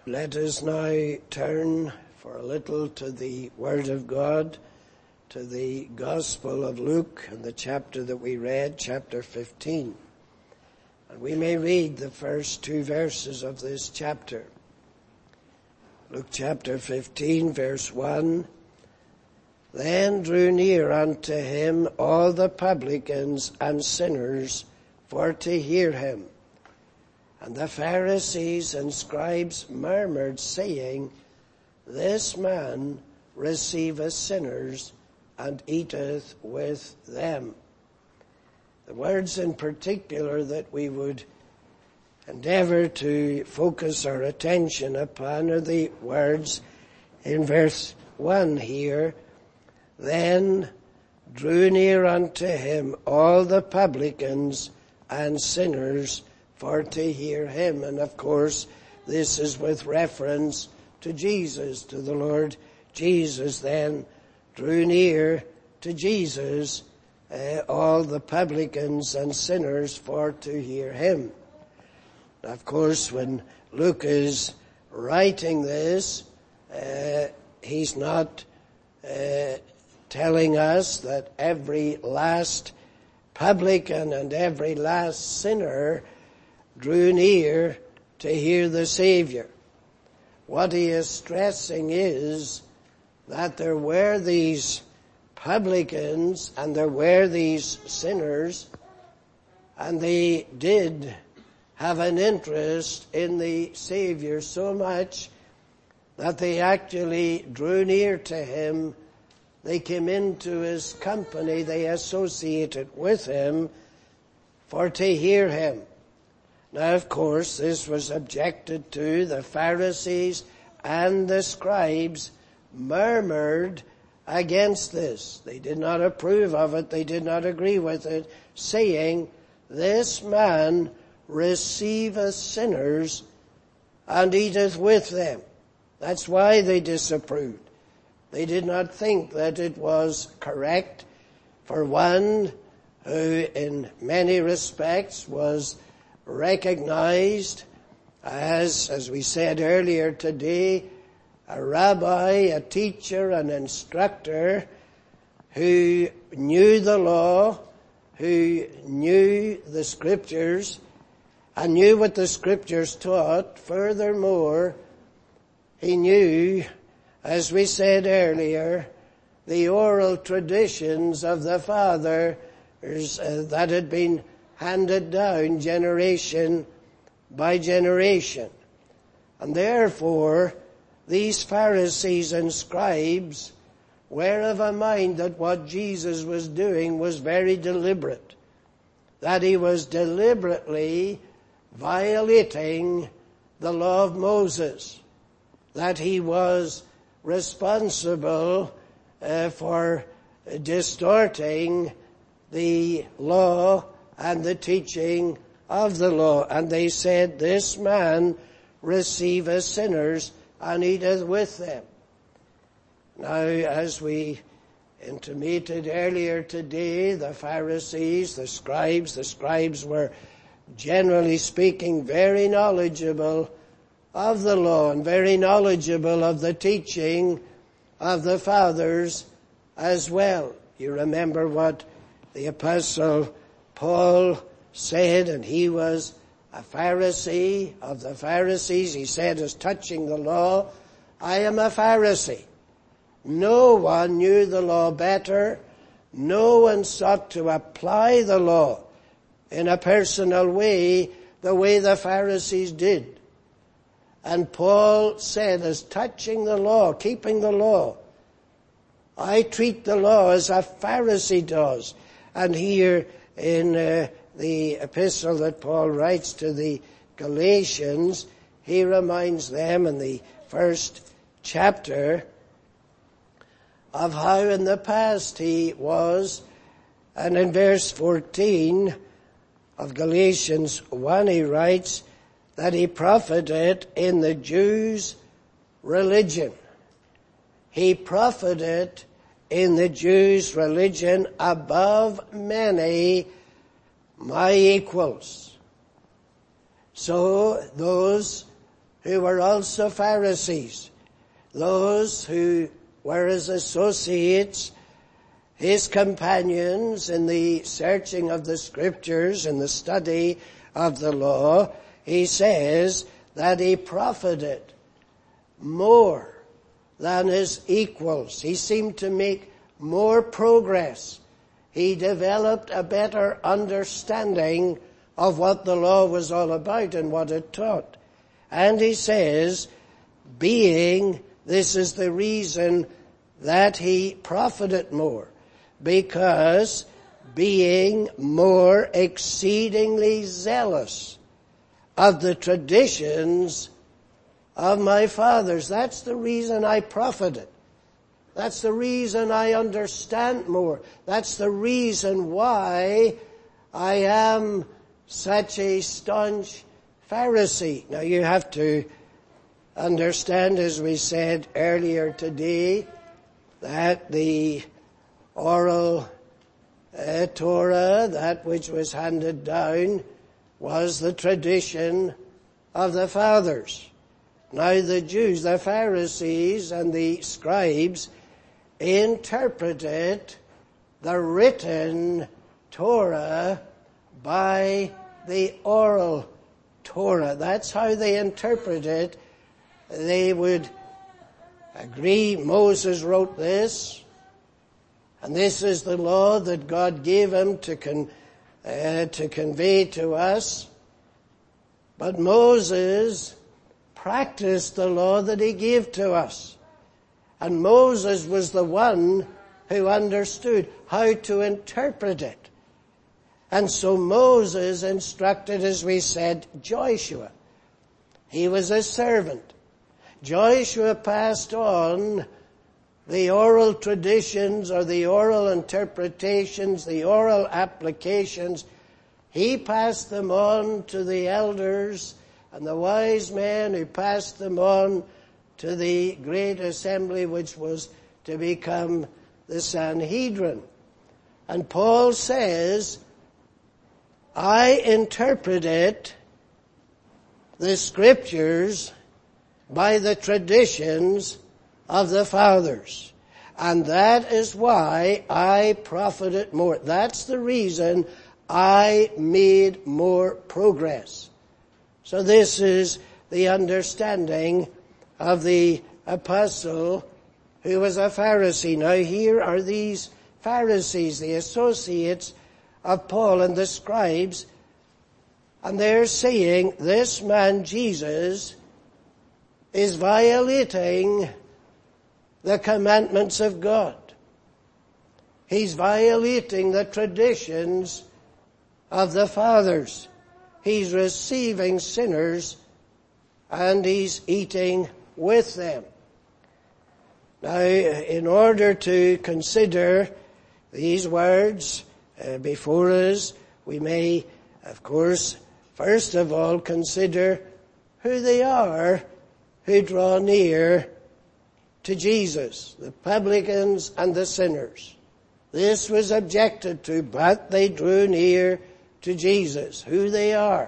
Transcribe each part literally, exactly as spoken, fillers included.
Let us now turn for a little to the Word of God, to the Gospel of Luke and the chapter that we read, chapter fifteen. And we may read the first two verses of this chapter. Luke chapter fifteen, verse one. Then drew near unto him all the publicans and sinners for to hear him. And the Pharisees and scribes murmured, saying, This man receiveth sinners and eateth with them. The words in particular that we would endeavor to focus our attention upon are the words in verse one here. Then drew near unto him all the publicans and sinners for to hear him. And of course, this is with reference to Jesus, to the Lord Jesus. Then drew near to Jesus uh, all the publicans and sinners for to hear him. Of course, when Luke is writing this, uh, he's not uh, telling us that every last publican and every last sinner drew near to hear the Savior. What he is stressing is that there were these publicans and there were these sinners, and they did have an interest in the Savior so much that they actually drew near to him. They came into his company, they associated with him for to hear him. Now, of course, this was objected to. The Pharisees and the scribes murmured against this. They did not approve of it. They did not agree with it, saying, This man receiveth sinners and eateth with them. That's why they disapproved. They did not think that it was correct for one who in many respects was recognized as, as we said earlier today, a rabbi, a teacher, an instructor who knew the law, who knew the scriptures, and knew what the scriptures taught. Furthermore, he knew, as we said earlier, the oral traditions of the fathers uh, that had been handed down generation by generation. And therefore, these Pharisees and scribes were of a mind that what Jesus was doing was very deliberate, that he was deliberately violating the law of Moses, that he was responsible uh, for distorting the law and the teaching of the law. And they said, This man receiveth sinners and eateth with them. Now, as we intimated earlier today, the Pharisees, the scribes, the scribes were generally speaking very knowledgeable of the law and very knowledgeable of the teaching of the fathers as well. You remember what the Apostle Paul said, and he was a Pharisee of the Pharisees. He said, as touching the law, I am a Pharisee. No one knew the law better. No one sought to apply the law in a personal way the way the Pharisees did. And Paul said, as touching the law, keeping the law, I treat the law as a Pharisee does. And here in uh, the epistle that Paul writes to the Galatians, he reminds them in the first chapter of how in the past he was. And in verse fourteen of Galatians one, he writes that he profited in the Jews' religion. He profited in the Jews' religion above many my equals. So those who were also Pharisees, those who were his associates, his companions in the searching of the scriptures and the study of the law. He says that he profited more than his equals. He seemed to make more progress. He developed a better understanding of what the law was all about and what it taught. And he says, being, this is the reason that he profited more, because being more exceedingly zealous of the traditions of my fathers. That's the reason I profited. That's the reason I understand more. That's the reason why I am such a staunch Pharisee. Now you have to understand, as we said earlier today, that the oral uh, Torah, that which was handed down, was the tradition of the fathers. Now the Jews, the Pharisees and the scribes interpreted the written Torah by the oral Torah. That's how they interpret it. They would agree, Moses wrote this, and this is the law that God gave him to con, uh, to convey to us. But Moses practiced the law that he gave to us. And Moses was the one who understood how to interpret it. And so Moses instructed, as we said, Joshua. He was a servant. Joshua passed on the oral traditions or the oral interpretations, the oral applications. He passed them on to the elders and the wise men who passed them on to the great assembly which was to become the Sanhedrin. And Paul says, I interpreted the scriptures by the traditions of the fathers. And that is why I profited more. That's the reason I made more progress. So this is the understanding of the apostle who was a Pharisee. Now here are these Pharisees, the associates of Paul and the scribes, and they're saying this man Jesus is violating the commandments of God. He's violating the traditions of the fathers. He's receiving sinners and he's eating with them. Now, in order to consider these words uh, before us, we may, of course, first of all consider who they are who draw near to Jesus, the publicans and the sinners. This was objected to, but they drew near to Jesus, who they are.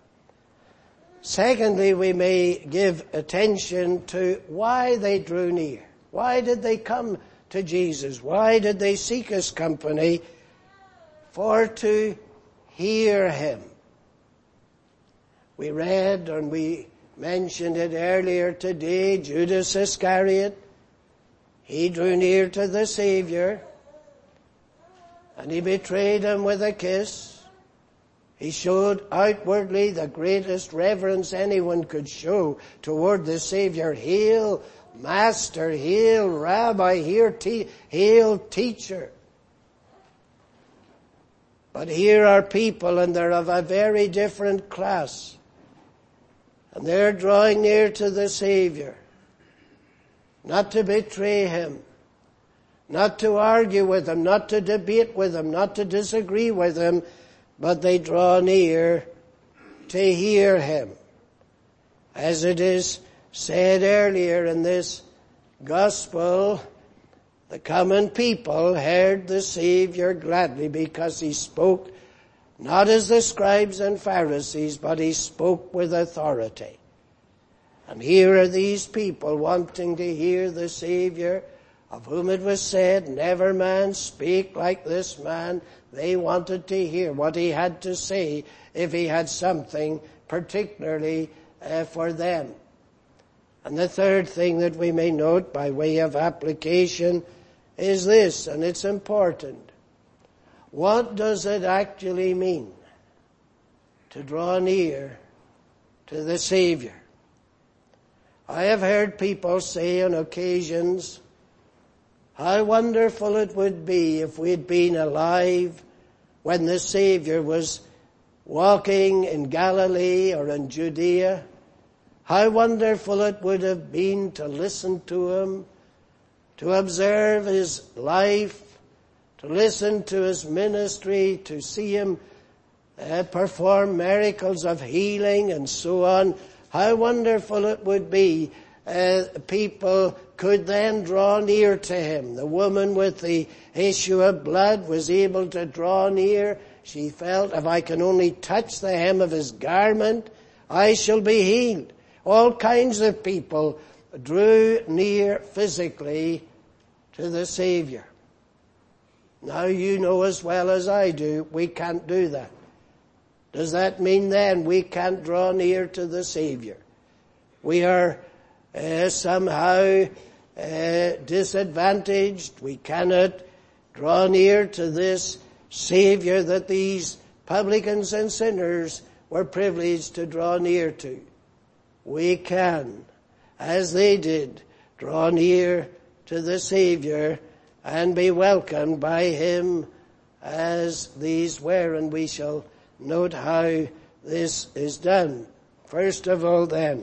Secondly, we may give attention to why they drew near. Why did they come to Jesus? Why did they seek his company? For to hear him. We read and we mentioned it earlier today, Judas Iscariot. He drew near to the Savior and he betrayed him with a kiss. He showed outwardly the greatest reverence anyone could show toward the Savior. Hail, Master, hail, Rabbi, hail, te- hail Teacher. But here are people, and they're of a very different class. And they're drawing near to the Savior. Not to betray him. Not to argue with him. Not to debate with him. Not to disagree with him. But they draw near to hear him. As it is said earlier in this gospel, the common people heard the Savior gladly because he spoke not as the scribes and Pharisees, but he spoke with authority. And here are these people wanting to hear the Savior, of whom it was said, never man speak like this man. They wanted to hear what he had to say if he had something particularly uh, for them. And the third thing that we may note by way of application is this, and it's important. What does it actually mean to draw near to the Savior? I have heard people say on occasions, how wonderful it would be if we'd been alive when the Savior was walking in Galilee or in Judea. How wonderful it would have been to listen to him, to observe his life, to listen to his ministry, to see him uh, perform miracles of healing and so on. How wonderful it would be. Uh, people could then draw near to him. The woman with the issue of blood was able to draw near. She felt, if I can only touch the hem of his garment, I shall be healed. All kinds of people drew near physically to the Savior. Now you know as well as I do, we can't do that. Does that mean then we can't draw near to the Savior? We are uh, somehow uh, disadvantaged. We cannot draw near to this Savior that these publicans and sinners were privileged to draw near to. We can, as they did, draw near to the Savior and be welcomed by him as these were, and we shall note how this is done. First of all then,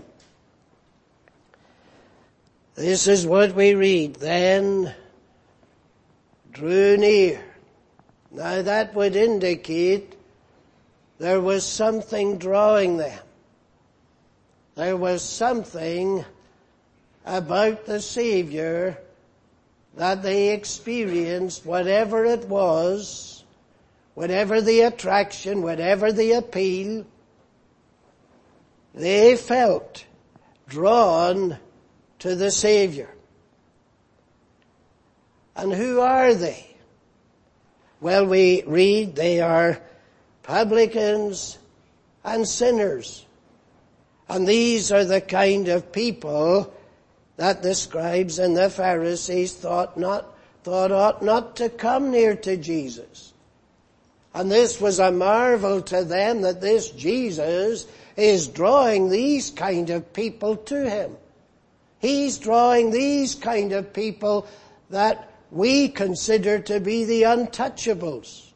this is what we read, then drew near. Now that would indicate there was something drawing them. There was something about the Savior that they experienced, whatever it was, whatever the attraction, whatever the appeal, they felt drawn to the Savior. And who are they? Well, we read they are publicans and sinners. And these are the kind of people that the scribes and the Pharisees thought not, thought ought not to come near to Jesus. And this was a marvel to them that this Jesus is drawing these kind of people to him. He's drawing these kind of people that we consider to be the untouchables.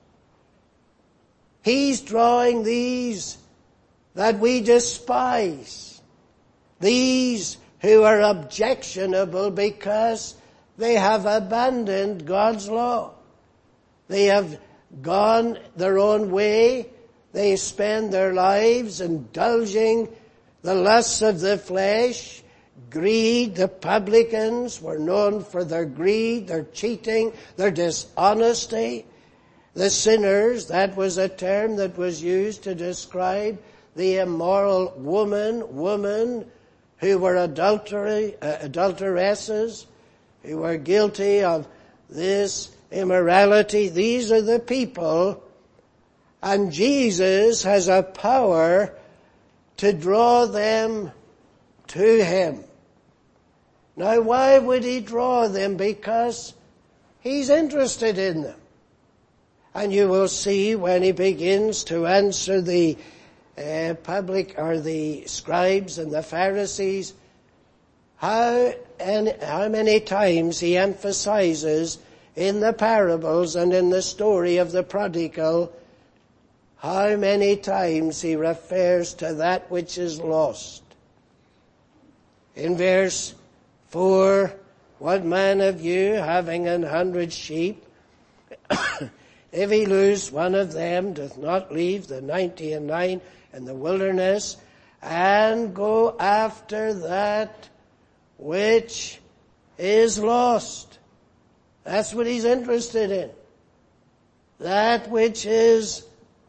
He's drawing these that we despise. These who are objectionable because they have abandoned God's law. They have gone their own way. They spend their lives indulging the lusts of the flesh, greed. The publicans were known for their greed, their cheating, their dishonesty. The sinners, that was a term that was used to describe the immoral woman, woman who were adultery, uh, adulteresses, who were guilty of this immorality. These are the people, and Jesus has a power to draw them to him. Now, why would he draw them? Because he's interested in them. And you will see when he begins to answer the uh, public or the scribes and the Pharisees, how, and how many times he emphasizes in the parables and in the story of the prodigal, how many times he refers to that which is lost. In verse four, what man of you, having an hundred sheep, if he lose one of them, doth not leave the ninety and nine in the wilderness, and go after that which is lost? That's what he's interested in. That which is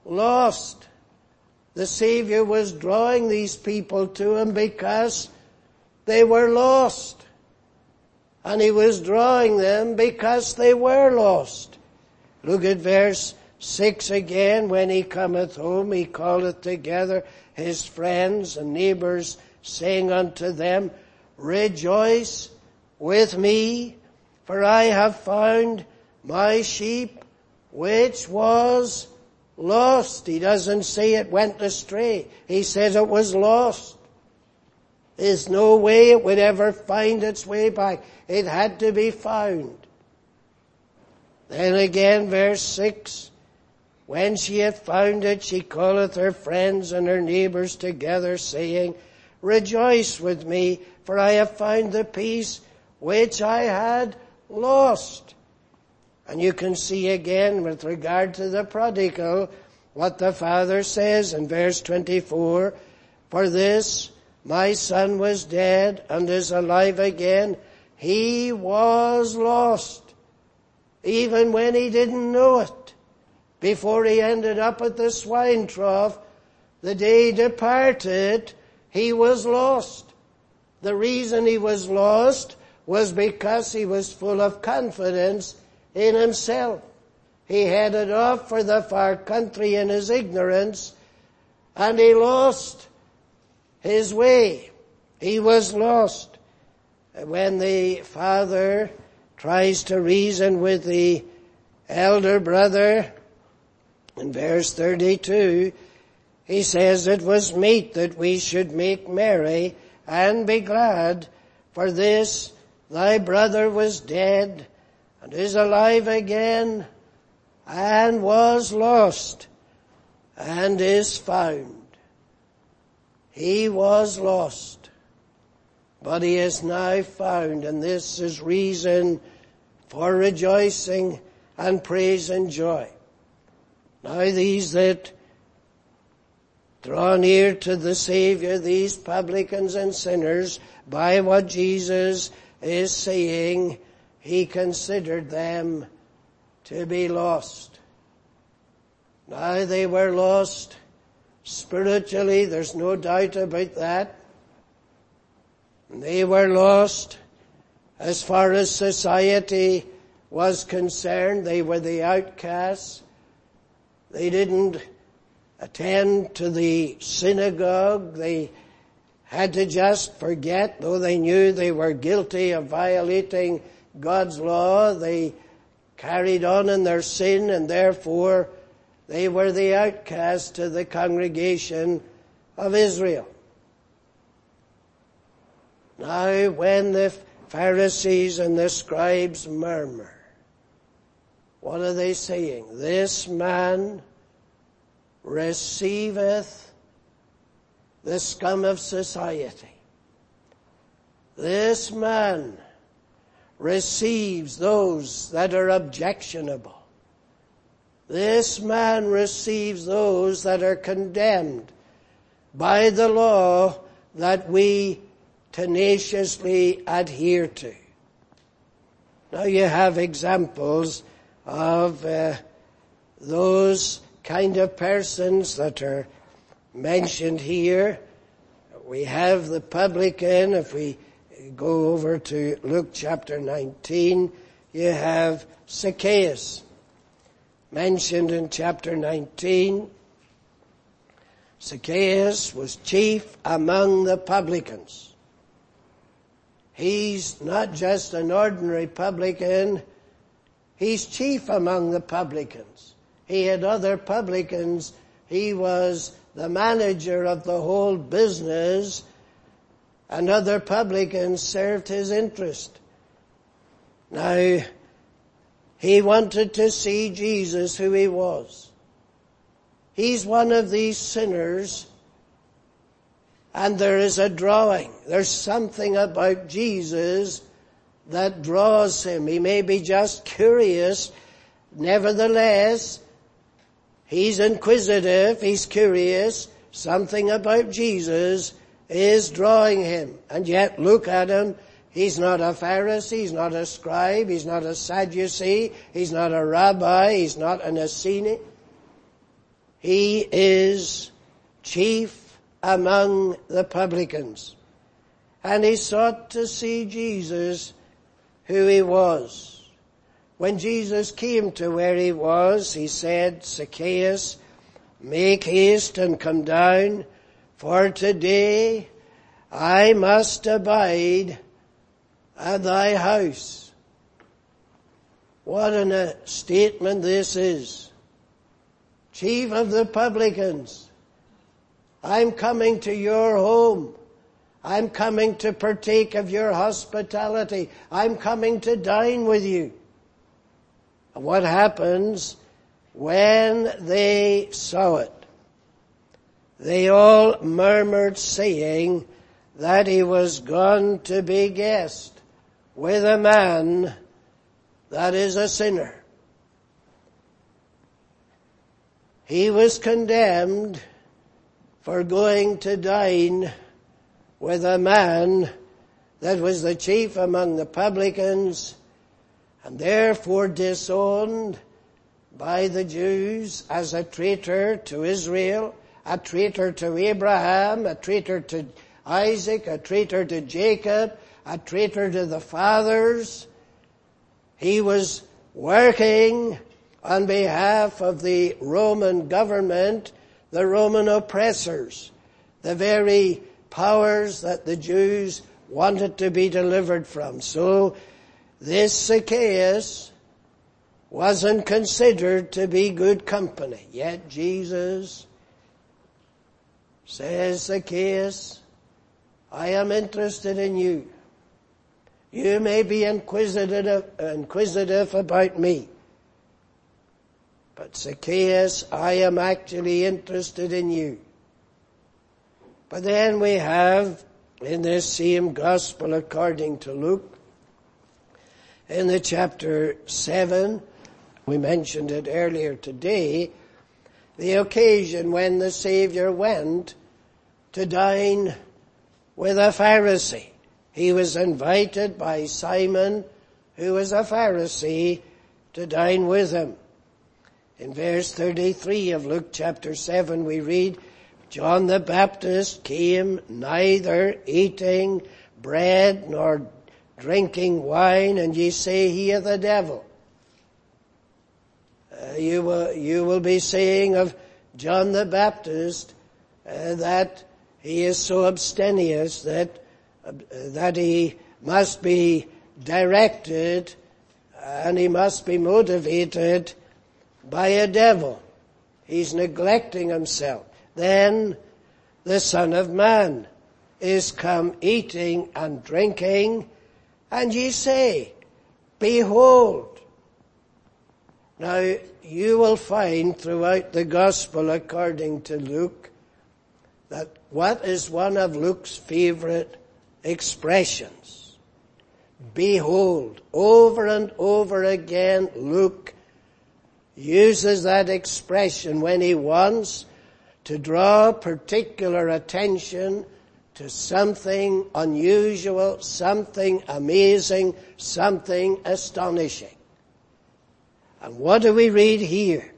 lost. The Savior was drawing these people to him because they were lost. And he was drawing them because they were lost. Look at verse six again. When he cometh home, he calleth together his friends and neighbors, saying unto them, Rejoice with me, for I have found my sheep which was lost. He doesn't say it went astray. He says it was lost. There's no way it would ever find its way back. It had to be found. Then again, verse six, when she hath found it, she calleth her friends and her neighbors together, saying, Rejoice with me, for I have found the piece which I had lost. And you can see again with regard to the prodigal what the father says in verse twenty-four, For this my son was dead and is alive again. He was lost, even when he didn't know it. Before he ended up at the swine trough, the day he departed, he was lost. The reason he was lost was because he was full of confidence in himself. He headed off for the far country in his ignorance, and he lost his way. He was lost. When the father tries to reason with the elder brother, in verse thirty-two, he says, It was meet that we should make merry and be glad, for this thy brother was dead and is alive again, and was lost and is found. He was lost, but he is now found, and this is reason for rejoicing and praise and joy. Now these that draw near to the Savior, these publicans and sinners, by what Jesus is saying, he considered them to be lost. Now they were lost spiritually, there's no doubt about that. They were lost as far as society was concerned. They were the outcasts. They didn't attend to the synagogue. They had to just forget, though they knew they were guilty of violating God's law. They carried on in their sin, and therefore they were the outcasts to the congregation of Israel. Now when the Pharisees and the scribes murmur, what are they saying? This man receiveth the scum of society. This man receives those that are objectionable. This man receives those that are condemned by the law that we tenaciously adhere to. Now you have examples of uh, those kind of persons that are mentioned here. We have the publican. If we go over to Luke chapter nineteen, you have Zacchaeus mentioned in chapter nineteen. Zacchaeus was chief among the publicans. He's not just an ordinary publican, he's chief among the publicans. He had other publicans. He was the manager of the whole business, and other publicans served his interest. Now, he wanted to see Jesus, who he was. He's one of these sinners, and there is a drawing. There's something about Jesus that draws him. He may be just curious. Nevertheless, he's inquisitive, he's curious. Something about Jesus is drawing him. And yet, look at him. He's not a Pharisee, he's not a scribe, he's not a Sadducee, he's not a rabbi, he's not an Essene. He is chief among the publicans. and he sought to see Jesus, who he was. When Jesus came to where he was, he said, Zacchaeus, make haste and come down, for today I must abide at thy house. What a statement this is. Chief of the publicans, I'm coming to your home. I'm coming to partake of your hospitality. I'm coming to dine with you. And what happens when they saw it? They all murmured, saying that he was gone to be guest with a man that is a sinner. He was condemned for going to dine with a man that was the chief among the publicans, and therefore disowned by the Jews as a traitor to Israel, a traitor to Abraham, a traitor to Isaac, a traitor to Jacob, a traitor to the fathers. He was working on behalf of the Roman government, the Roman oppressors, the very powers that the Jews wanted to be delivered from. So this Zacchaeus wasn't considered to be good company. Yet Jesus says, Zacchaeus, I am interested in you. You may be inquisitive, inquisitive about me. But Zacchaeus, I am actually interested in you. But then we have, in this same gospel according to Luke, in the chapter seven, we mentioned it earlier today, the occasion when the Savior went to dine with a Pharisee. He was invited by Simon, who was a Pharisee, to dine with him. In verse thirty-three of Luke chapter seven we read, John the Baptist came neither eating bread nor drinking wine, and ye say he hath a devil. Uh, you will, you will be saying of John the Baptist uh, that he is so abstemious that uh, that he must be directed and he must be motivated by a devil. He's neglecting himself. Then the Son of Man is come eating and drinking, and ye say, Behold. Now, you will find throughout the Gospel according to Luke that what is one of Luke's favorite expressions? Behold. Over and over again, Luke uses that expression when he wants to draw particular attention to something unusual, something amazing, something astonishing. And what do we read here?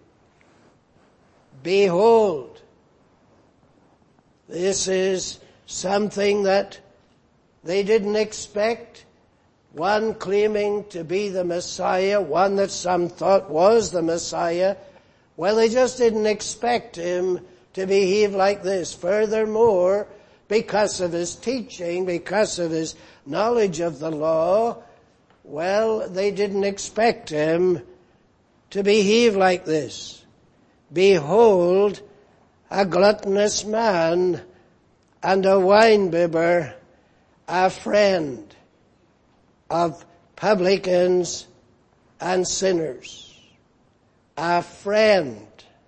Behold. This is something that they didn't expect. One claiming to be the Messiah, one that some thought was the Messiah. Well, they just didn't expect him to behave like this. Furthermore, because of his teaching, because of his knowledge of the law, well, they didn't expect him to behave like this. Behold, a gluttonous man and a winebibber, a friend of publicans and sinners. A friend.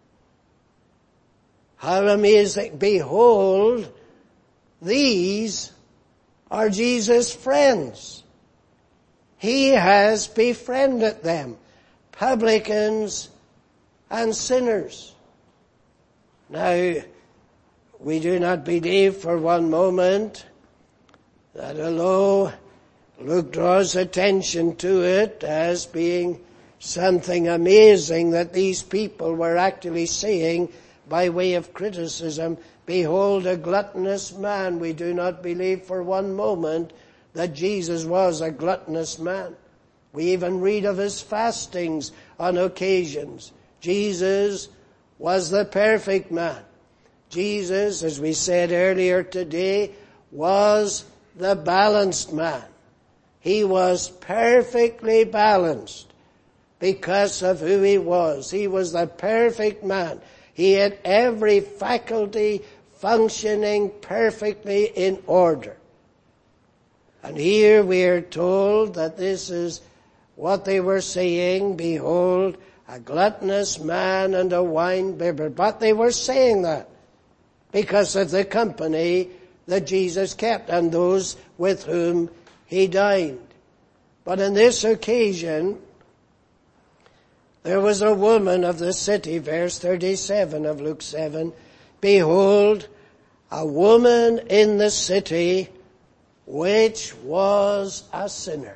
How amazing. Behold, these are Jesus' friends. He has befriended them, publicans and sinners. Now, we do not believe for one moment that although Luke draws attention to it as being something amazing that these people were actually saying by way of criticism, behold a gluttonous man. We do not believe for one moment that Jesus was a gluttonous man. We even read of his fastings on occasions. Jesus was the perfect man. Jesus, as we said earlier today, was the balanced man. He was perfectly balanced because of who he was. He was the perfect man. He had every faculty functioning perfectly in order. And here we are told that this is what they were saying, behold, a gluttonous man and a wine-bibber. But they were saying that because of the company that Jesus kept and those with whom he dined. But on this occasion, there was a woman of the city, verse thirty-seven of Luke seven, behold, a woman in the city which was a sinner.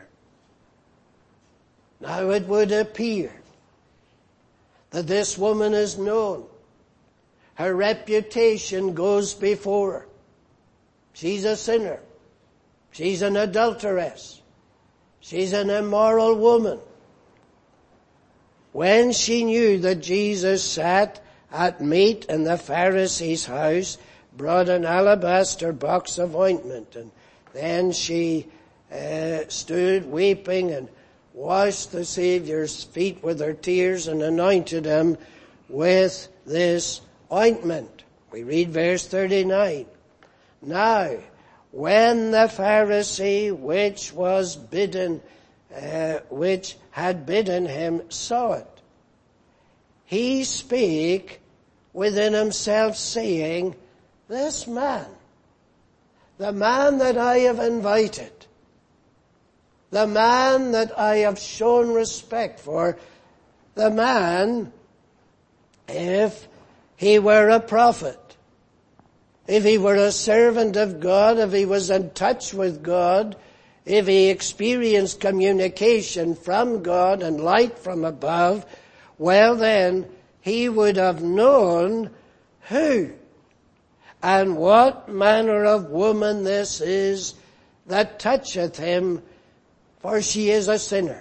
Now it would appear that this woman is known. Her reputation goes before her. She's a sinner. She's an adulteress. She's an immoral woman. When she knew that Jesus sat at meat in the Pharisee's house, brought an alabaster box of ointment, and then she uh, stood weeping and washed the Saviour's feet with her tears and anointed him with this ointment. We read verse thirty-nine. Now, when the Pharisee which was bidden, uh, which had bidden him saw it, he spake within himself, saying, this man, the man that I have invited, the man that I have shown respect for, the man, if he were a prophet, if he were a servant of God, if he was in touch with God, if he experienced communication from God and light from above, well then, he would have known who and what manner of woman this is that toucheth him, for she is a sinner.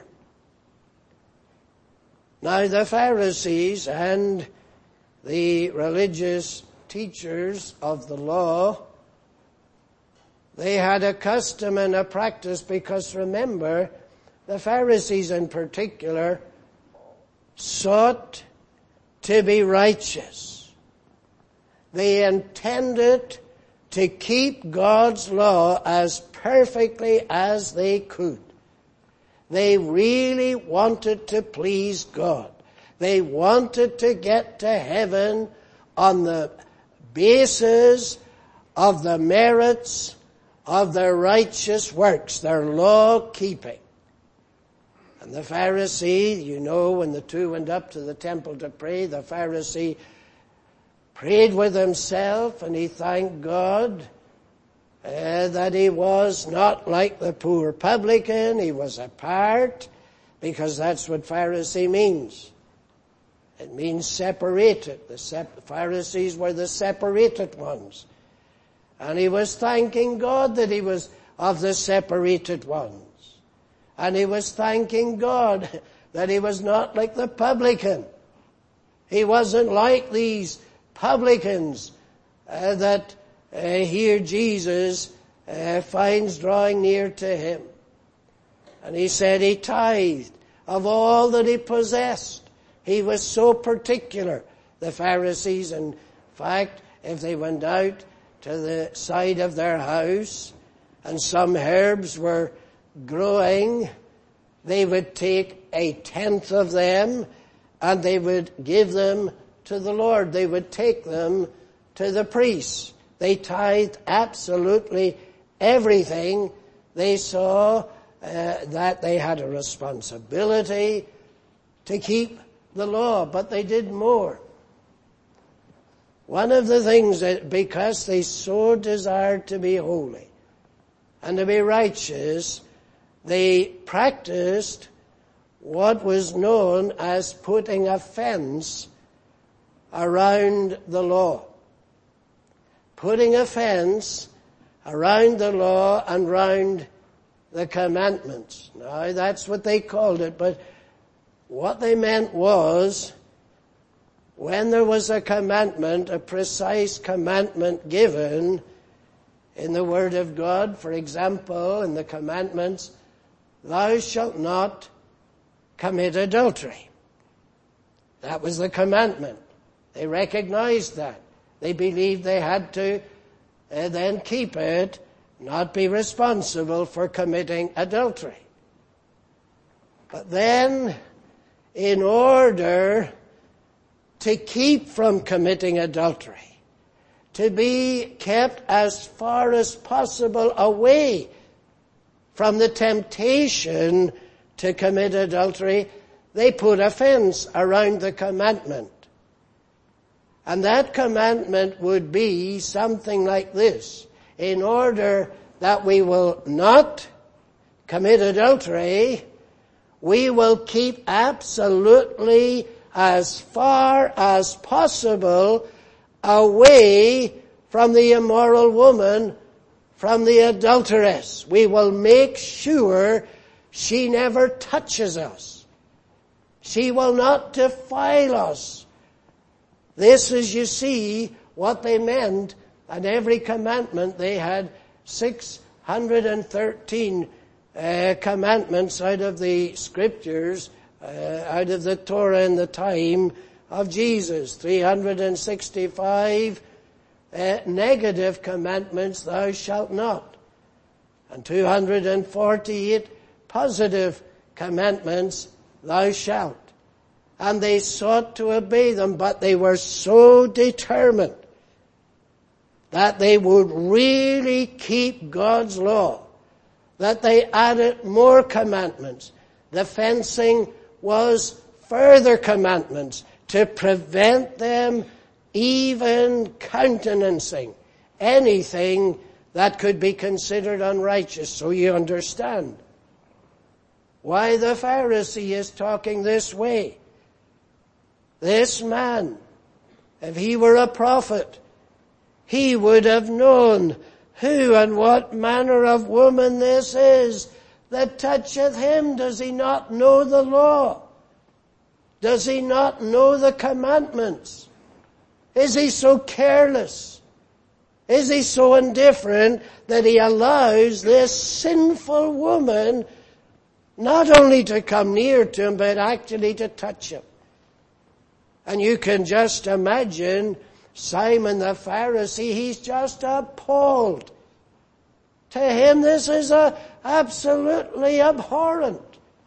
Now the Pharisees and the religious teachers of the law, they had a custom and a practice, because remember, the Pharisees in particular sought to be righteous. They intended to keep God's law as perfectly as they could. They really wanted to please God. They wanted to get to heaven on the basis of the merits of their righteous works, their law-keeping. And the Pharisee, you know, when the two went up to the temple to pray, the Pharisee prayed with himself and he thanked God uh, that he was not like the poor publican. He was apart, because that's what Pharisee means. It means separated. The sep- Pharisees were the separated ones. And he was thanking God that he was of the separated ones. And he was thanking God that he was not like the publican. He wasn't like these publicans uh, that uh, here Jesus uh, finds drawing near to him. And he said he tithed of all that he possessed. He was so particular, the Pharisees. In fact, if they went out to the side of their house and some herbs were growing, they would take a tenth of them and they would give them to the Lord. They would take them to the priests. They tithed absolutely everything. They saw uh, that they had a responsibility to keep the law, but they did more. One of the things that, because they so desired to be holy and to be righteous, they practiced what was known as putting a fence around the law. Putting a fence around the law and round the commandments. Now, that's what they called it, but what they meant was, when there was a commandment, a precise commandment given in the Word of God, for example, in the commandments, thou shalt not commit adultery. That was the commandment. They recognized that. They believed they had to uh, then keep it, not be responsible for committing adultery. But then, in order to keep from committing adultery, to be kept as far as possible away from the temptation to commit adultery, they put a fence around the commandment. And that commandment would be something like this: in order that we will not commit adultery, we will keep absolutely as far as possible away from the immoral woman, from the adulteress. We will make sure she never touches us. She will not defile us. This is, you see, what they meant. And every commandment, they had six hundred thirteen uh, commandments out of the scriptures, uh, out of the Torah in the time of Jesus. three hundred sixty-five uh, negative commandments, thou shalt not. And two hundred forty-eight positive commandments, thou shalt. And they sought to obey them, but they were so determined that they would really keep God's law, that they added more commandments. The fencing was further commandments to prevent them even countenancing anything that could be considered unrighteous. So you understand why the Pharisee is talking this way. This man, if he were a prophet, he would have known who and what manner of woman this is that toucheth him. Does he not know the law? Does he not know the commandments? Is he so careless? Is he so indifferent that he allows this sinful woman not only to come near to him, but actually to touch him? And you can just imagine Simon the Pharisee, he's just appalled. To him this is a absolutely abhorrent.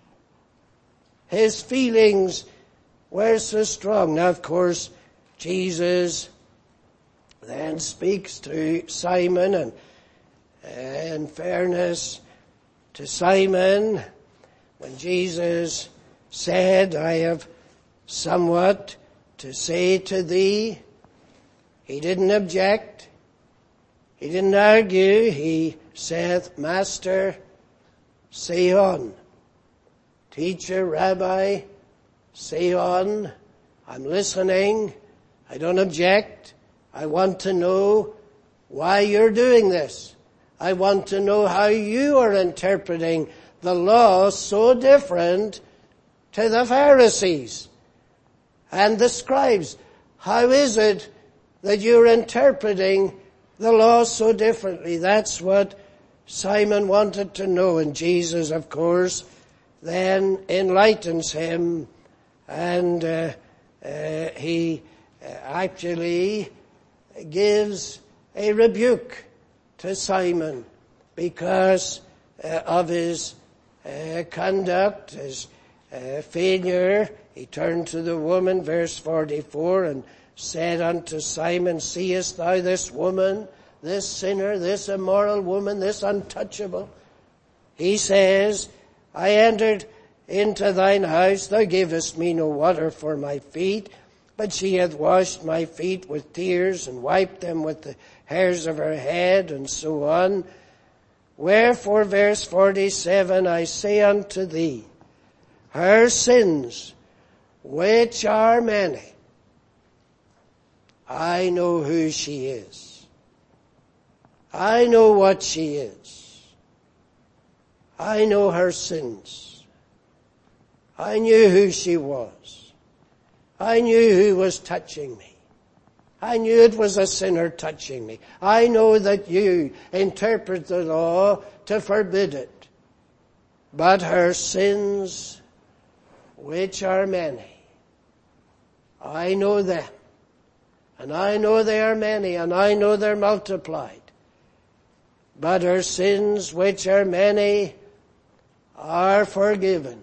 His feelings were so strong. Now, of course, Jesus then speaks to Simon, and uh, in fairness to Simon, when Jesus said, I have somewhat to say to thee, he didn't object. He didn't argue. He saith, Master, say on. Teacher, Rabbi, say on. I'm listening. I don't object. I want to know why you're doing this. I want to know how you are interpreting the law so different to the Pharisees and the scribes. How is it that you're interpreting the law so differently? That's what Simon wanted to know. And Jesus, of course, then enlightens him, and uh, uh, he actually gives a rebuke to Simon because uh, of his uh, conduct, his uh, failure. He turned to the woman, verse forty-four, and said unto Simon, seest thou this woman, this sinner, this immoral woman, this untouchable? He says, I entered into thine house, thou gavest me no water for my feet, but she hath washed my feet with tears and wiped them with the hairs of her head, and so on. Wherefore, verse forty-seven, I say unto thee, her sins, which are many, I know who she is. I know what she is. I know her sins. I knew who she was. I knew who was touching me. I knew it was a sinner touching me. I know that you interpret the law to forbid it. But her sins, which are many, I know them. And I know they are many, and I know they're multiplied. But her sins, which are many, are forgiven.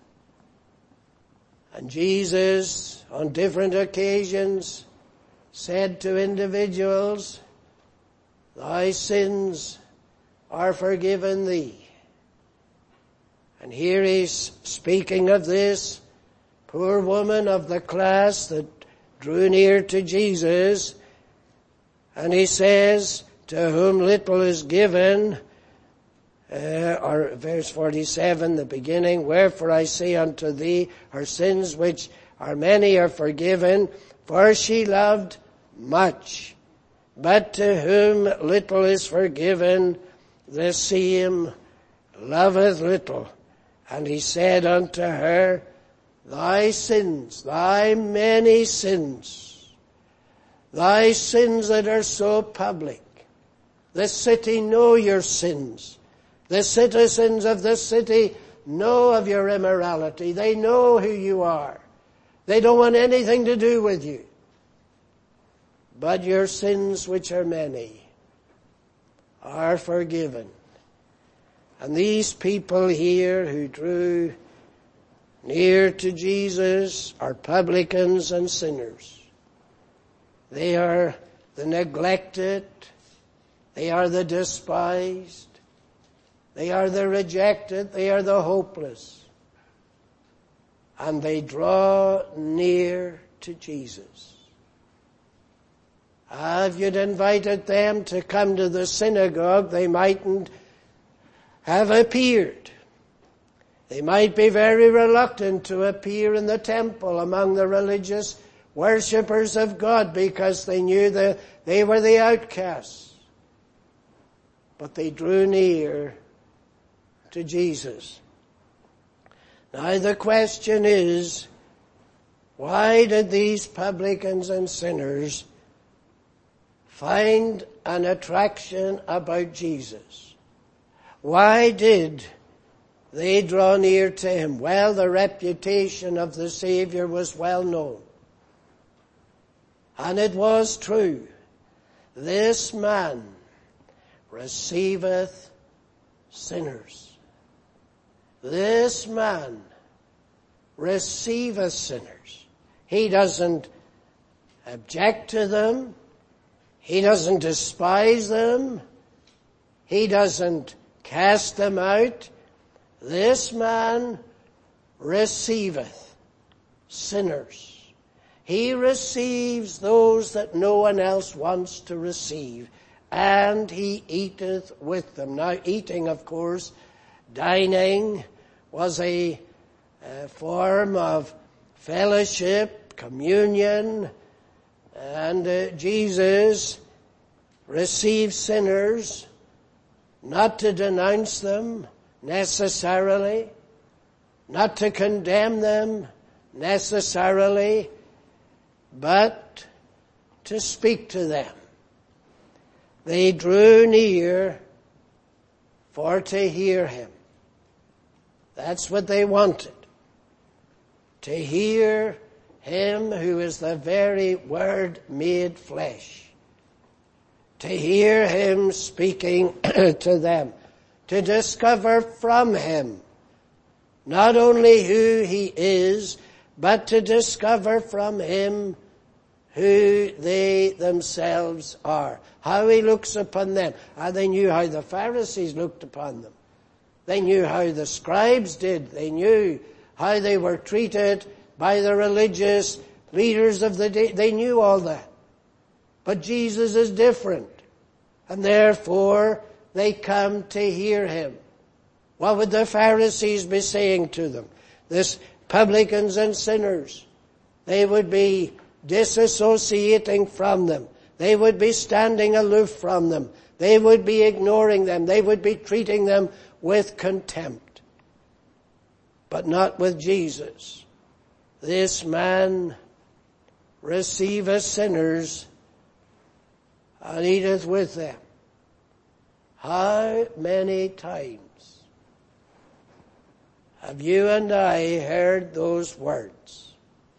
And Jesus, on different occasions, said to individuals, thy sins are forgiven thee. And here he's speaking of this poor woman of the class that drew near to Jesus, and he says, to whom little is given, uh, or verse forty-seven, the beginning, wherefore I say unto thee, her sins which are many are forgiven, for she loved much. But to whom little is forgiven, the same loveth little. And he said unto her, thy sins, thy many sins, thy sins that are so public. The city know your sins. The citizens of the city know of your immorality. They know who you are. They don't want anything to do with you. But your sins, which are many, are forgiven. And these people here who drew near to Jesus are publicans and sinners. They are the neglected. They are the despised. They are the rejected. They are the hopeless. And they draw near to Jesus. If you'd invited them to come to the synagogue, they mightn't have appeared. They might be very reluctant to appear in the temple among the religious worshippers of God because they knew that they were the outcasts. But they drew near to Jesus. Now the question is, why did these publicans and sinners find an attraction about Jesus? Why did they draw near to him? Well, the reputation of the Savior was well known. And it was true. This man receiveth sinners. This man receiveth sinners. He doesn't object to them. He doesn't despise them. He doesn't cast them out. This man receiveth sinners. He receives those that no one else wants to receive, and he eateth with them. Now, eating, of course, dining, was a, a form of fellowship, communion, and uh, Jesus receives sinners, not to denounce them necessarily, not to condemn them necessarily, but to speak to them. They drew near for to hear him. That's what they wanted. To hear him who is the very Word made flesh. To hear him speaking to them. To discover from him not only who he is, but to discover from him who they themselves are. How he looks upon them. Ah, they knew how the Pharisees looked upon them. They knew how the scribes did. They knew how they were treated by the religious leaders of the day. They knew all that. But Jesus is different. And therefore, they come to hear him. What would the Pharisees be saying to them? This publicans and sinners. They would be disassociating from them. They would be standing aloof from them. They would be ignoring them. They would be treating them with contempt. But not with Jesus. This man receiveth sinners and eateth with them. How many times have you and I heard those words?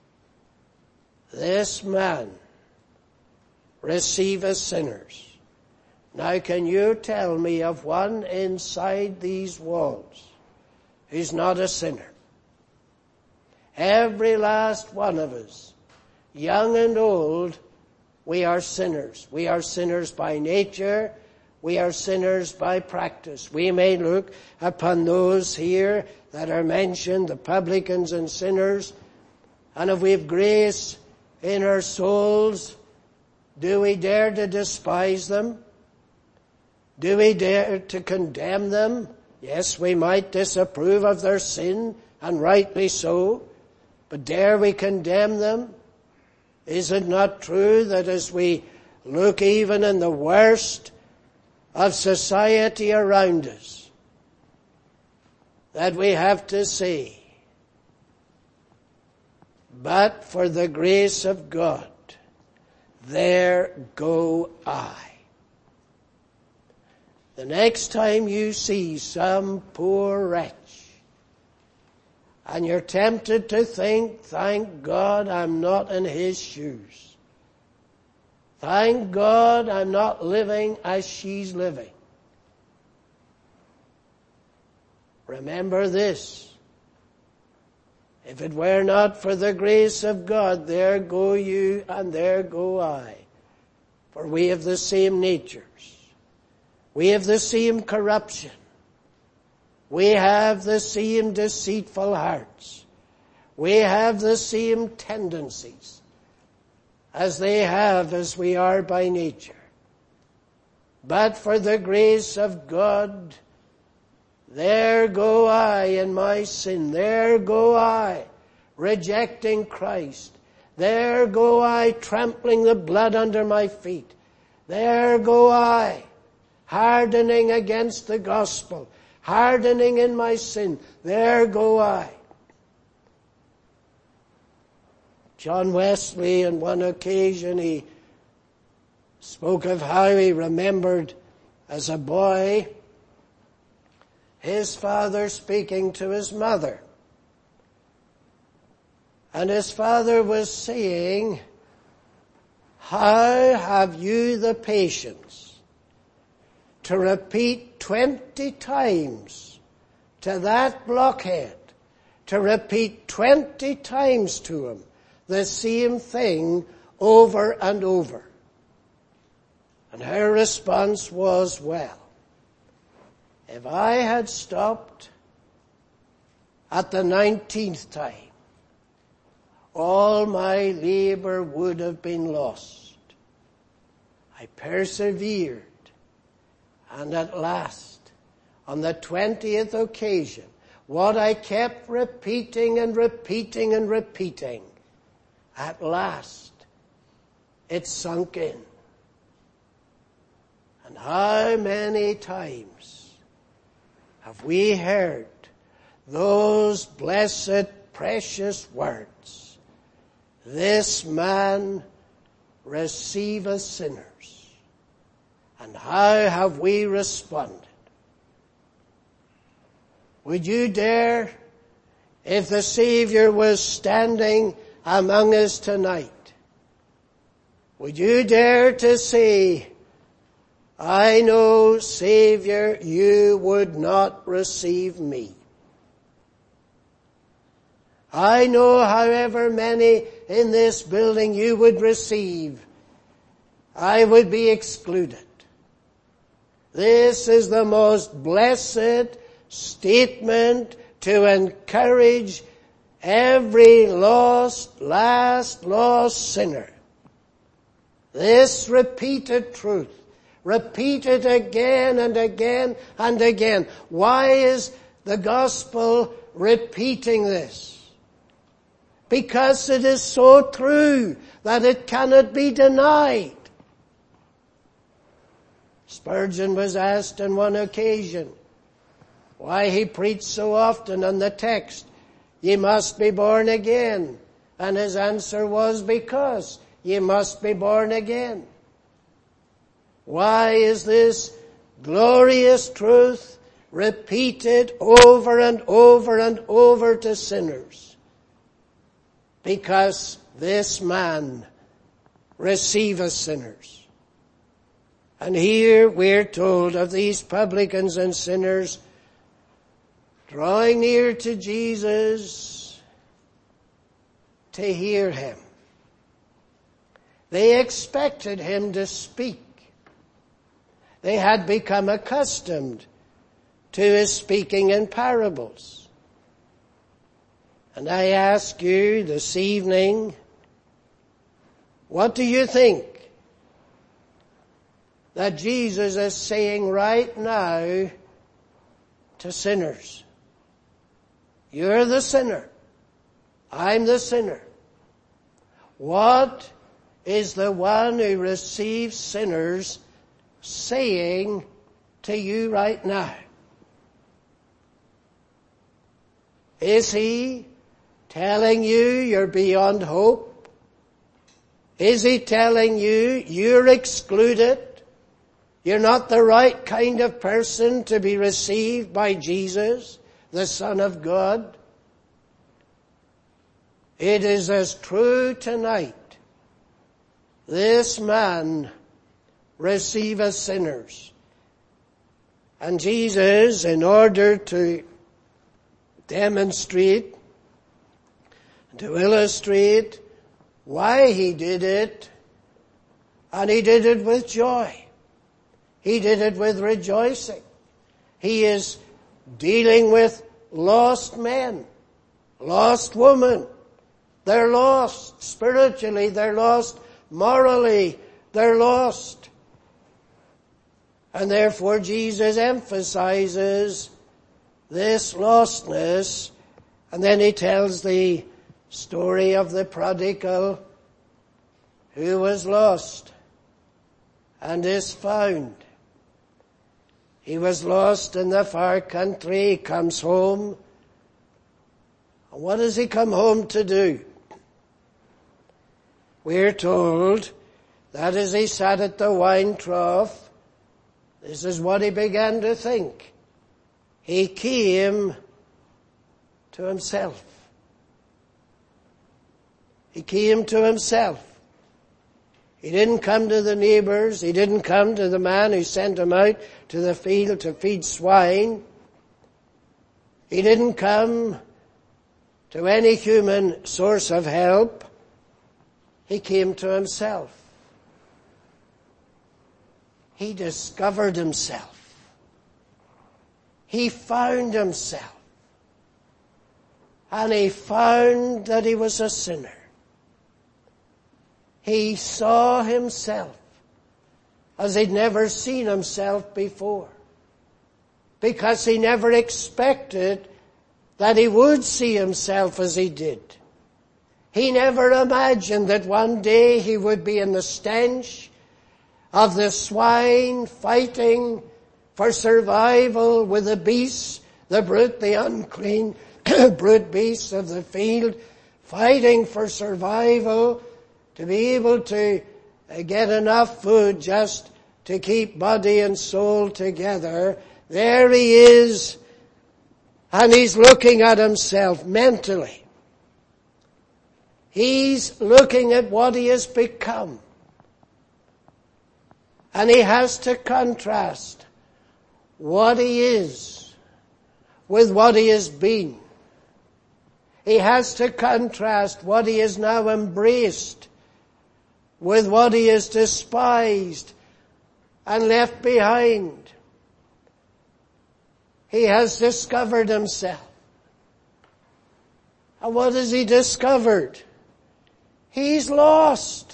This man receiveth sinners. Now can you tell me of one inside these walls who's not a sinner? Every last one of us, young and old, we are sinners. We are sinners by nature. We are sinners by practice. We may look upon those here that are mentioned, the publicans and sinners, and if we have grace in our souls, do we dare to despise them? Do we dare to condemn them? Yes, we might disapprove of their sin, and rightly so, but dare we condemn them? Is it not true that as we look even in the worst of society around us, that we have to say, but for the grace of God, there go I. The next time you see some poor wretch, and you're tempted to think, thank God I'm not in his shoes. Thank God I'm not living as she's living. Remember this. If it were not for the grace of God, there go you and there go I. For we have the same natures. We have the same corruption. We have the same deceitful hearts. We have the same tendencies as they have, as we are by nature. But for the grace of God, there go I in my sin. There go I rejecting Christ. There go I trampling the blood under my feet. There go I hardening against the gospel, hardening in my sin. There go I. John Wesley, on one occasion, he spoke of how he remembered as a boy his father speaking to his mother. And his father was saying, how have you the patience to repeat twenty times to that blockhead, to repeat twenty times to him the same thing over and over? And her response was, well, if I had stopped at the nineteenth time, all my labor would have been lost. I persevered, and at last, on the twentieth occasion, what I kept repeating and repeating and repeating, at last, it sunk in. And how many times have we heard those blessed, precious words, this man receiveth sinners. And how have we responded? Would you dare, if the Savior was standing among us tonight, would you dare to say, I know, Savior, you would not receive me. I know however many in this building you would receive, I would be excluded. This is the most blessed statement to encourage every lost, last lost sinner. This repeated truth. Repeat it again and again and again. Why is the gospel repeating this? because it is so true that it cannot be denied. Spurgeon was asked on one occasion why he preached so often on the text, "Ye must be born again." And his answer was, "Because ye must be born again." Why is this glorious truth repeated over and over and over to sinners? Because this man receiveth sinners. And here we're told of these publicans and sinners drawing near to Jesus to hear him. They expected him to speak. They had become accustomed to his speaking in parables. And I ask you this evening, what do you think that Jesus is saying right now to sinners? You're the sinner. I'm the sinner. What is the one who receives sinners saying to you right now? Is he telling you you're beyond hope? Is he telling you you're excluded? You're not the right kind of person to be received by Jesus, the Son of God? It is as true tonight. This man receiveth sinners. And Jesus, in order to demonstrate, to illustrate why he did it, and he did it with joy. He did it with rejoicing. He is dealing with lost men, lost women. They're lost spiritually, they're lost morally, they're lost. And therefore Jesus emphasizes this lostness, and then he tells the story of the prodigal who was lost and is found. He was lost in the far country, he comes home. And what does he come home to do? We're told that as he sat at the wine trough, this is what he began to think. He came to himself. He came to himself. He didn't come to the neighbors. He didn't come to the man who sent him out to the field to feed swine. He didn't come to any human source of help. He came to himself. He discovered himself. He found himself. And he found that he was a sinner. He saw himself as he'd never seen himself before, because he never expected that he would see himself as he did. He never imagined that one day he would be in the stench of the swine fighting for survival with the beasts, the brute, the unclean brute beasts of the field, fighting for survival, to be able to get enough food just to keep body and soul together. There he is, and he's looking at himself mentally. He's looking at what he has become. And he has to contrast what he is with what he has been. He has to contrast what he has now embraced with what he has despised and left behind. He has discovered himself. And what has he discovered? He's lost.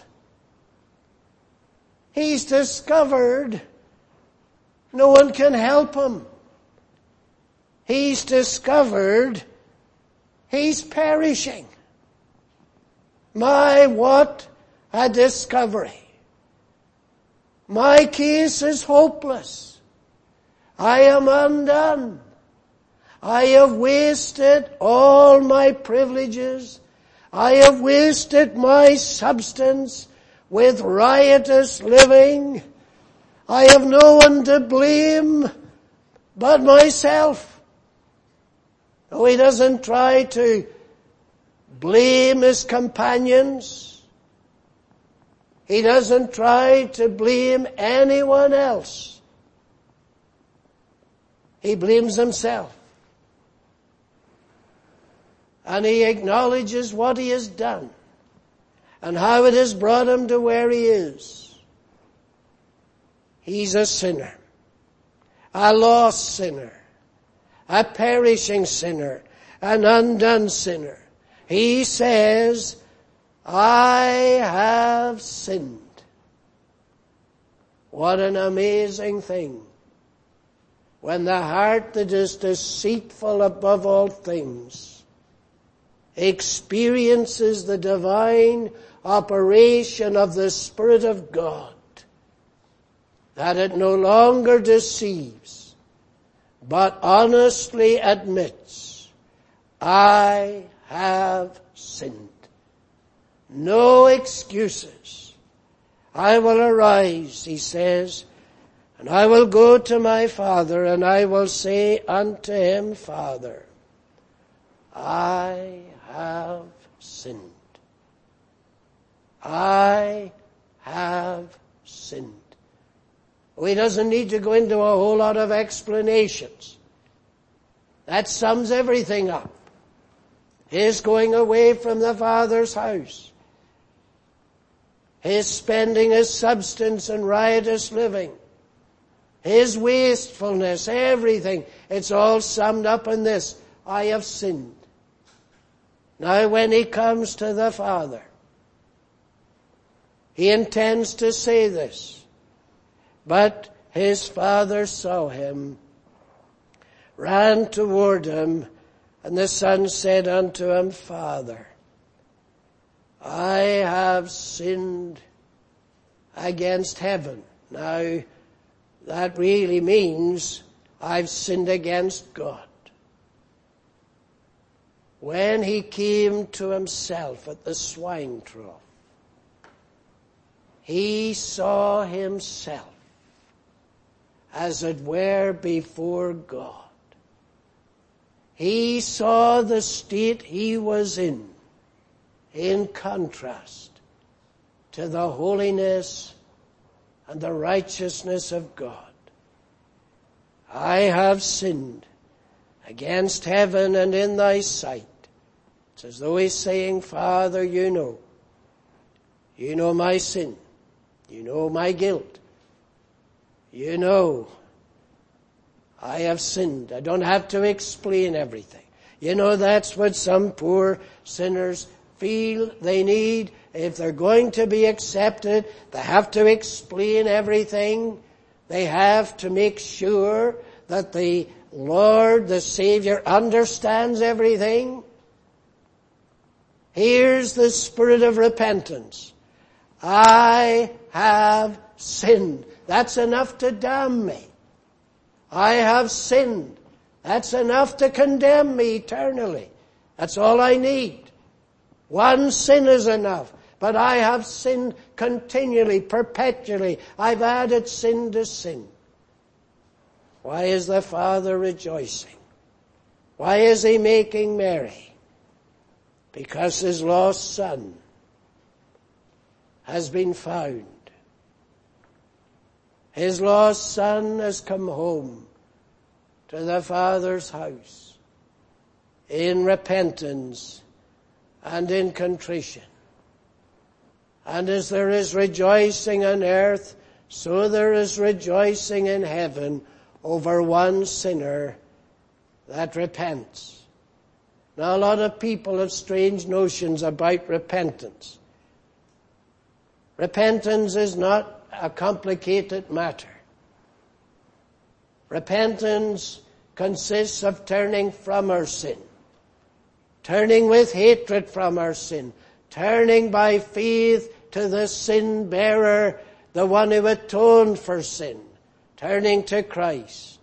He's discovered no one can help him. He's discovered he's perishing. My, what a discovery. My case is hopeless. I am undone. I have wasted all my privileges. I have wasted my substance with riotous living. I have no one to blame but myself. No, he doesn't try to blame his companions. He doesn't try to blame anyone else. He blames himself. And he acknowledges what he has done and how it has brought him to where he is. He's a sinner, a lost sinner, a perishing sinner, an undone sinner. He says, I have sinned. What an amazing thing. When the heart that is deceitful above all things experiences the divine operation of the Spirit of God, that it no longer deceives, but honestly admits, I have sinned. No excuses. I will arise, he says, and I will go to my Father, and I will say unto him, Father, I have sinned. I have sinned. Oh, he doesn't need to go into a whole lot of explanations. That sums everything up. His going away from the Father's house, his spending his substance in riotous living, his wastefulness, everything, it's all summed up in this: I have sinned. Now when he comes to the Father, he intends to say this, but his Father saw him, ran toward him, and the Son said unto him, Father, I have sinned against heaven. Now, that really means I've sinned against God. When he came to himself at the swine trough, he saw himself, as it were, before God. He saw the state he was in, in contrast to the holiness and the righteousness of God. I have sinned against heaven and in thy sight. It's as though he's saying, Father, you know. You know my sin. You know my guilt. You know I have sinned. I don't have to explain everything. You know, that's what some poor sinners feel they need. If they're going to be accepted, they have to explain everything. They have to make sure that the Lord, the Savior, understands everything. Here's the spirit of repentance. I have sinned. That's enough to damn me. I have sinned. That's enough to condemn me eternally. That's all I need. One sin is enough. But I have sinned continually, perpetually. I've added sin to sin. Why is the Father rejoicing? Why is he making merry? Because his lost son has been found. His lost son has come home to the Father's house in repentance and in contrition. And as there is rejoicing on earth, so there is rejoicing in heaven over one sinner that repents. Now, a lot of people have strange notions about repentance. Repentance is not a complicated matter. Repentance consists of turning from our sin, turning with hatred from our sin, turning by faith to the sin bearer, the one who atoned for sin, turning to Christ.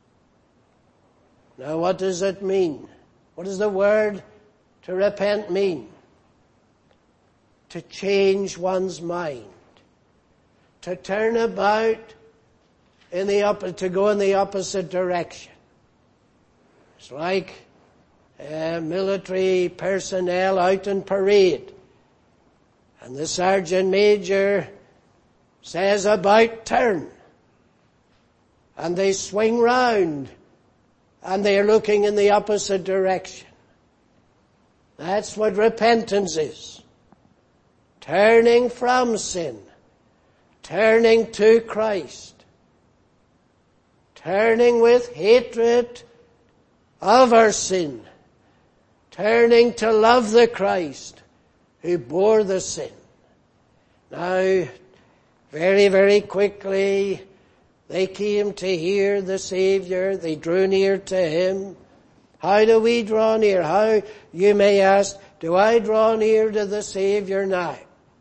Now what does it mean? What does the word to repent mean? To change one's mind, to turn about in the opposite, to go in the opposite direction. It's like uh, military personnel out in parade, and the sergeant major says, "About turn," and they swing round, and they're looking in the opposite direction. That's what repentance is. Turning from sin, turning to Christ, turning with hatred of our sin, turning to love the Christ who bore the sin. Now, very, very quickly, they came to hear the Savior. They drew near to Him. How do we draw near? How, you may ask, do I draw near to the Savior now?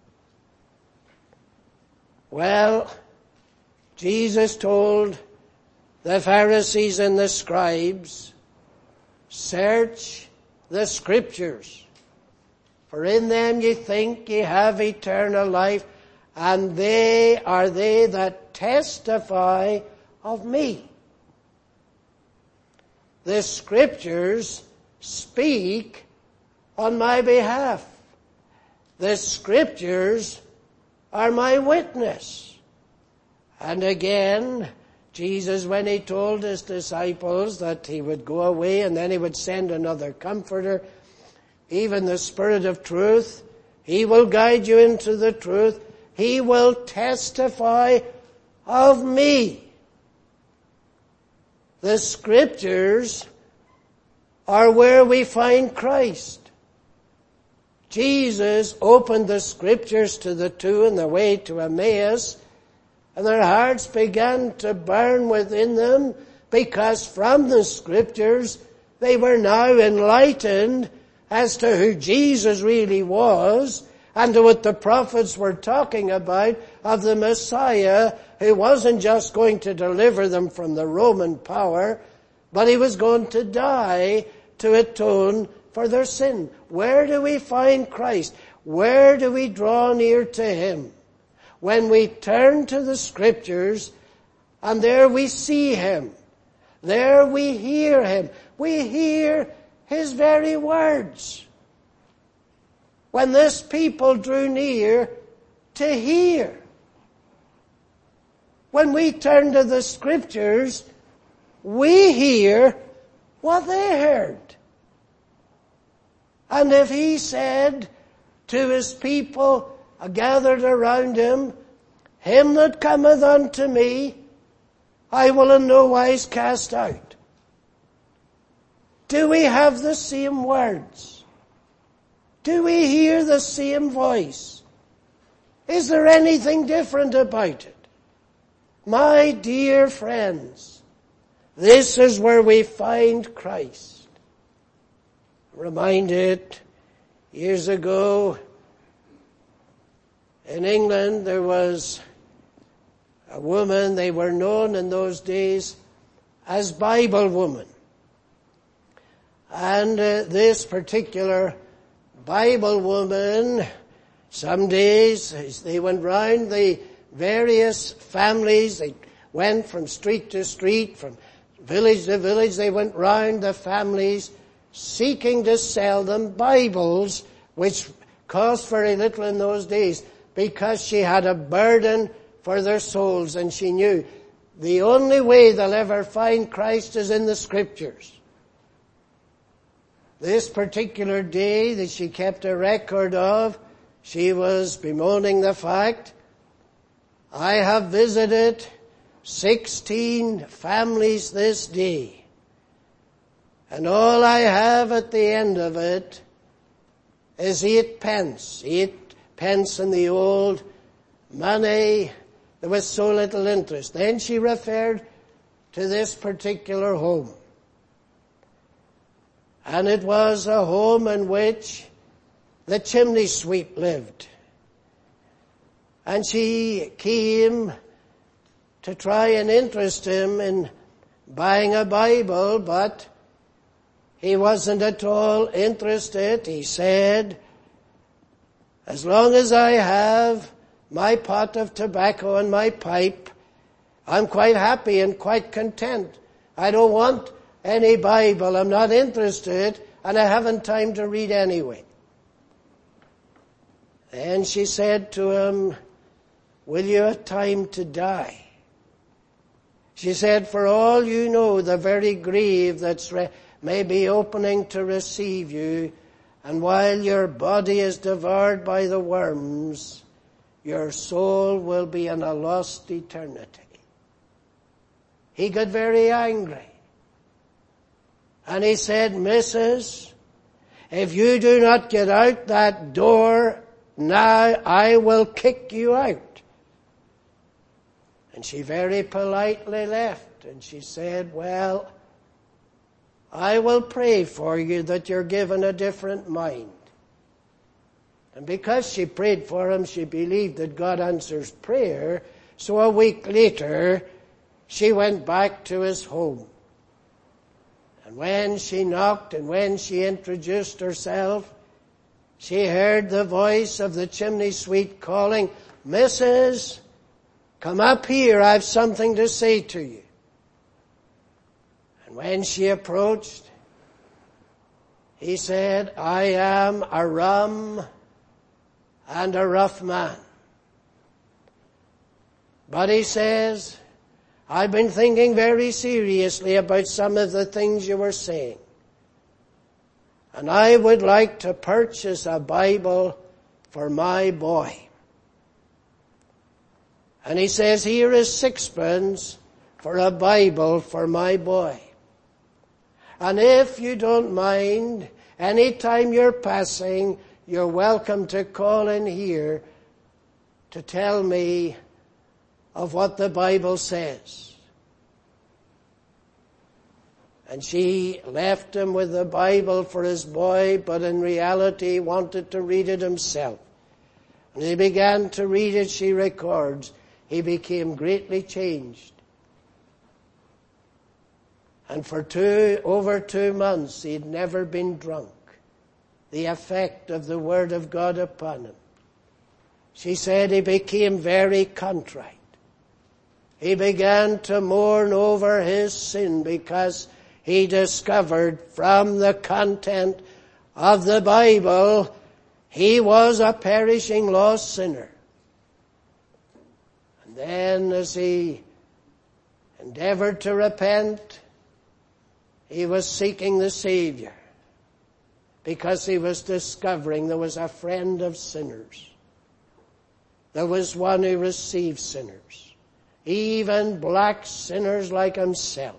Well, Jesus told the Pharisees and the scribes, search the Scriptures, for in them ye think ye have eternal life, and they are they that testify of me. The Scriptures speak on my behalf. The Scriptures are my witness. And again, Jesus, when He told His disciples that He would go away and then He would send another Comforter, even the Spirit of truth, He will guide you into the truth. He will testify of me. The Scriptures are where we find Christ. Jesus opened the Scriptures to the two on the way to Emmaus, and their hearts began to burn within them, because from the Scriptures they were now enlightened as to who Jesus really was, and to what the prophets were talking about of the Messiah, who wasn't just going to deliver them from the Roman power, but He was going to die to atone for their sin. Where do we find Christ? Where do we draw near to Him? When we turn to the Scriptures, and there we see Him. There we hear Him. We hear His very words. When this people drew near to hear. When we turn to the Scriptures, we hear what they heard. And if He said to His people gathered around Him, him that cometh unto me, I will in no wise cast out. Do we have the same words? Do we hear the same voice? Is there anything different about it? My dear friends, this is where we find Christ. I'm reminded years ago in England there was a woman, they were known in those days as Bible woman. And uh, this particular Bible woman, some days as they went round the various families, they went from street to street, from village to village, they went round the families seeking to sell them Bibles, which cost very little in those days, because she had a burden for their souls, and she knew the only way they'll ever find Christ is in the Scriptures. This particular day that she kept a record of, she was bemoaning the fact, I have visited sixteen families this day, and all I have at the end of it is eight pence, eight pence in the old money. There was so little interest. Then she referred to this particular home. And it was a home in which the chimney sweep lived. And she came to try and interest him in buying a Bible, but he wasn't at all interested. He said, as long as I have my pot of tobacco and my pipe, I'm quite happy and quite content. I don't want any Bible. I'm not interested, and I haven't time to read anyway. Then she said to him, will you have time to die? She said, for all you know, the very grave that's re- may be opening to receive you, and while your body is devoured by the worms, your soul will be in a lost eternity. He got very angry. And he said, Missus, if you do not get out that door now, I will kick you out. And she very politely left, and she said, well, I will pray for you that you're given a different mind. And because she prayed for him, she believed that God answers prayer. So a week later, she went back to his home. And when she knocked and when she introduced herself, she heard the voice of the chimney sweep calling, Missus, come up here, I have something to say to you. And when she approached, he said, I am a rum and a rough man. But he says, I've been thinking very seriously about some of the things you were saying. And I would like to purchase a Bible for my boy. And he says, here is sixpence for a Bible for my boy. And if you don't mind, any time you're passing, you're welcome to call in here to tell me of what the Bible says. And she left him with the Bible for his boy, but in reality wanted to read it himself. And he began to read it, she records, he became greatly changed. And for two, over two months, he'd never been drunk. The effect of the Word of God upon him. She said he became very contrite. He began to mourn over his sin because he discovered from the content of the Bible he was a perishing lost sinner. And then as he endeavored to repent, he was seeking the Savior because he was discovering there was a friend of sinners. There was one who received sinners, even black sinners like himself.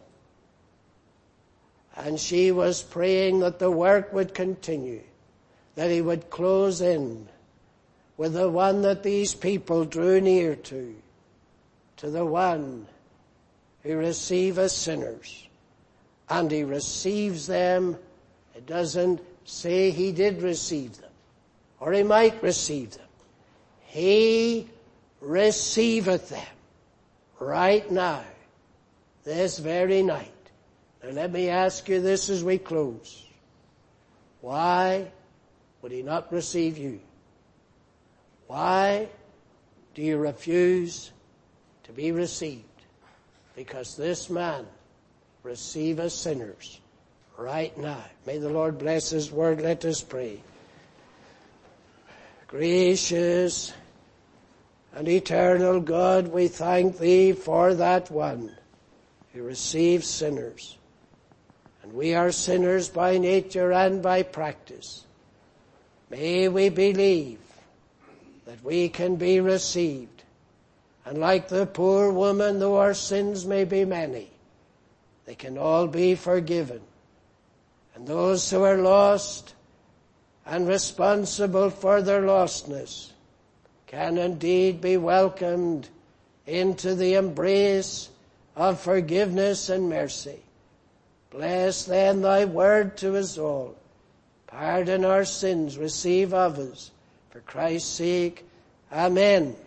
And she was praying that the work would continue, that he would close in with the one that these people drew near to, to the one who receives sinners. And he receives them. It doesn't say he did receive them, or he might receive them. He receiveth them right now, this very night. Now let me ask you this as we close. Why would he not receive you? Why do you refuse to be received? Because this man receiveth sinners right now. May the Lord bless his word. Let us pray. Gracious and eternal God, we thank thee for that one who receives sinners. And we are sinners by nature and by practice. May we believe that we can be received. And like the poor woman, though our sins may be many, they can all be forgiven. And those who are lost and responsible for their lostness can indeed be welcomed into the embrace of forgiveness and mercy. Bless then thy word to us all. pardon our sins, receive of us. For Christ's sake, amen.